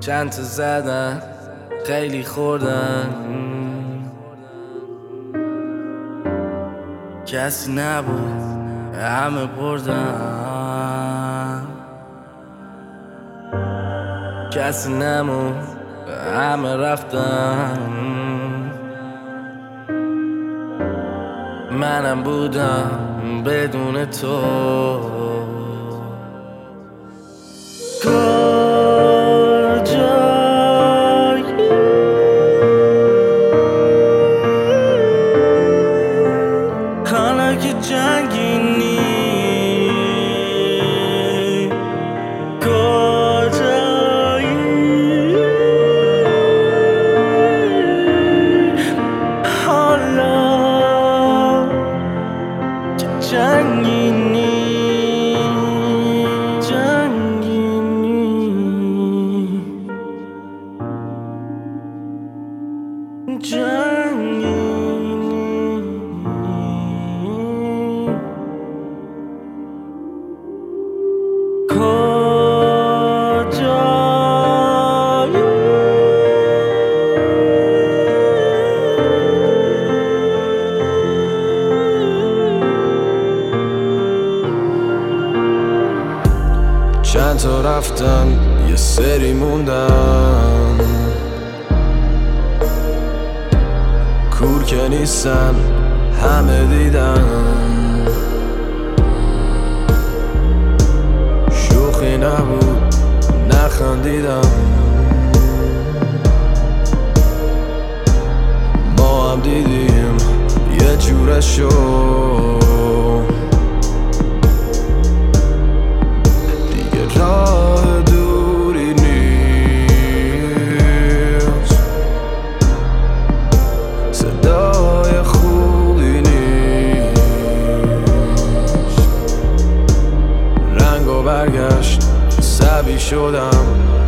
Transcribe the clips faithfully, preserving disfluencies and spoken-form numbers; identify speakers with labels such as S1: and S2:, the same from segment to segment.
S1: چند تا زدن خیلی خوردن، کسی نبود همه بردن، کسی نمون همه رفتن. منم بودم بدون تو. حالا که جنگینی کجایی، حالا که جنگینی جنگینی جنگینی
S2: چند تا رفتن یه سری موندن، کور که نیستن همه دیدن. شوخی نبود نخندیدم، ما هم دیدیم یه جورشو. دیگه راه دوری نیست، صدای خوبی نیست. رنگ و برگشت عصبی شدم،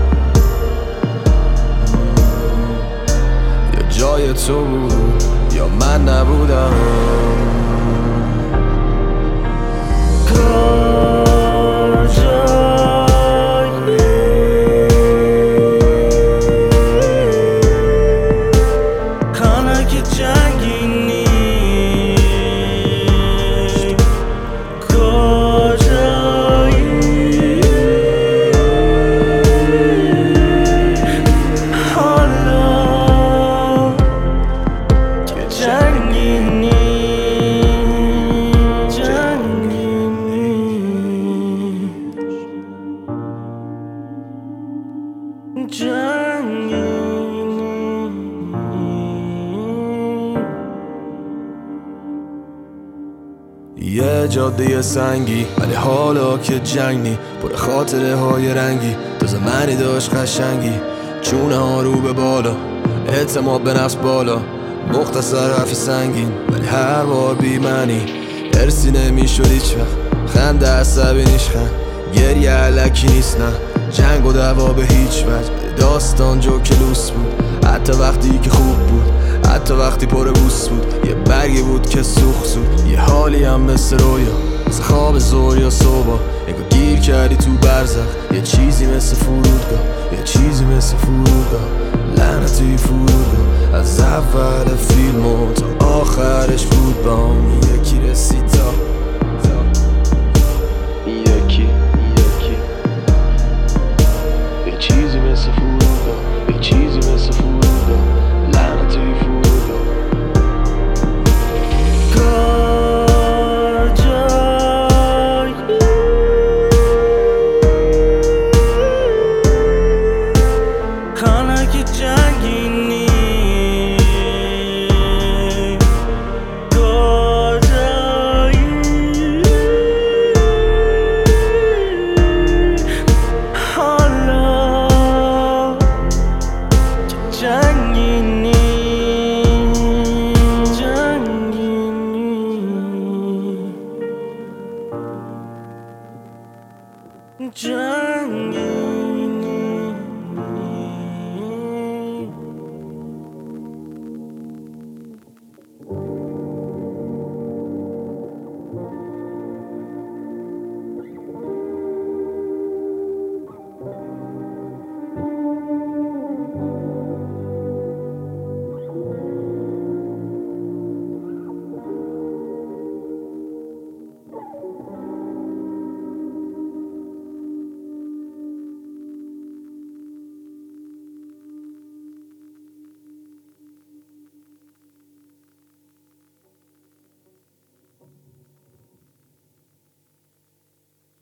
S2: یا جای تو بود یا من نبودم.
S1: حالا که جنگینی کجایی، حالا که جنگینی جنگینی جنگینی.
S2: یه جاده سنگی ولی حالا که جنگ نی، پر خاطره های رنگی. تازه منی داشت قشنگی، چونه ها رو به بالا، اعتماد به نفس بالا. مختصر حرف سنگین ولی هر بار بی معنی. ارسی نمیشد هیچ وقت، خنده عصبی نیشخن. گریه علکی نیست نه، جنگ و دعوا به هیچ وجه. داستان جو کلوس بود، حتی وقتی که خوب بود، حتی وقتی پر بوس بود. یه برگی بود که سوخ سود، یه حالی هم مثل رویا، مثل خواب زور یا صبح. انگار گیر کردی تو برزخ، یه چیزی مثل فرودگاه، یه چیزی مثل فرودگاه. لعنتی فرودگاه، از اول فیلم تا آخرش بود بام. یکی رسید تا